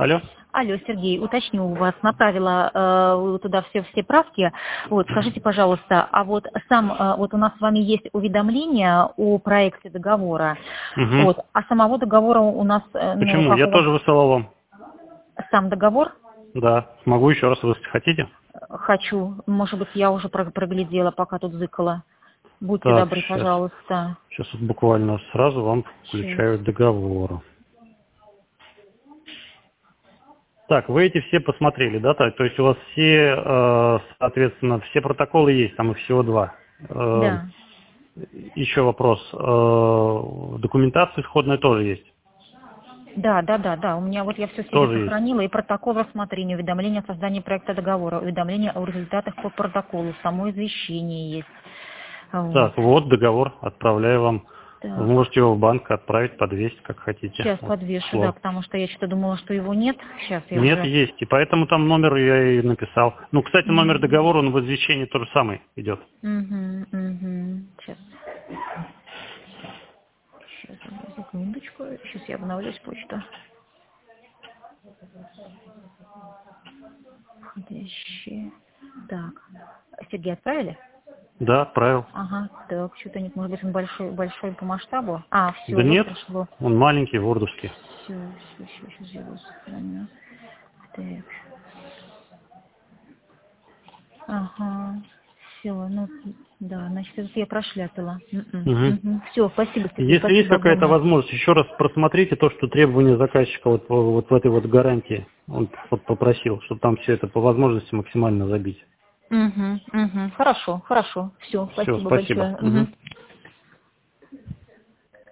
Алло. Алло, Сергей, уточню у вас, направила туда все правки. Вот, скажите, пожалуйста, а вот вот у нас с вами есть уведомление о проекте договора, Угу. вот, а самого договора у нас, Почему? Я тоже высылал вам. Сам договор? Да. Смогу еще раз выслать. Хотите? Хочу. Может быть, я уже проглядела, пока тут зыкала. Будьте Так, добры, пожалуйста. Сейчас вот буквально сразу вам включаю договор. Так, вы эти все посмотрели, да? То есть у вас все, соответственно, все протоколы есть, там их всего 2. Да. Еще вопрос. Документация исходная тоже есть? Да. У меня вот я все себе Тоже сохранила, и протокол рассмотрения, уведомление о создании проекта договора, уведомление о результатах по протоколу, само извещение есть. Вот. Так, вот договор, отправляю вам. Так. Вы можете его в банк отправить, подвесить, как хотите. Сейчас Вот, подвешу, да, потому что я что-то думала, что его нет. Сейчас я Нет, уже... есть, и поэтому там номер я и написал. Ну, кстати, номер договора, он в извещении тоже самый идет. Сейчас. Сейчас, секундочку. Сейчас я обновлюсь почту. Входящие. Так. Сергей, отправили? Да, отправил. Ага, так, что-то нет, может быть, он большой по масштабу. Все, Да вот нет, пришло. он маленький, вордовский. Все, сейчас я его сохраню. Так. Ага, все, да, значит, это я прошляпила. Все, спасибо, Сергей, Если есть какая-то возможность, еще раз просмотрите то, что требования заказчика вот в этой вот гарантии. Он вот попросил, чтобы там все это по возможности максимально забить. Хорошо, все, Все, спасибо спасибо. большое.